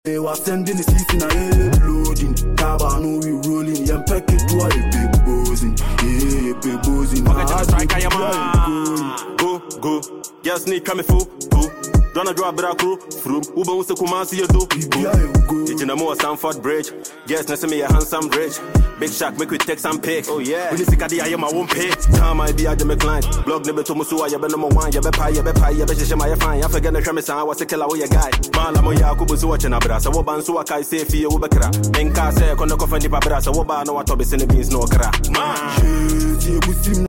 They was sending the season a loading. Kaba no we rolling. Yam pack it to a big boozing. Yeah, big boozing. Strike I am go. Yes, need come full. Donna draw bra crew. From Uber was the Kumasi you do. It's in a more Stamford Bridge. Yes, let's me a handsome bridge. Big Shack make we take some pics. Oh yeah. When you see I am my own pay. Time I be at the client. Blog never to Musu, I be number one, you be pie, you be my fine. I forget the Kremisa, I was a killer with a guy. Malamo Yakubu watching a brass, a woban so I can say for you Ubakra. And Kase, Konoko Fanny Pabrasa, Wobano, what to be sending beans no crack.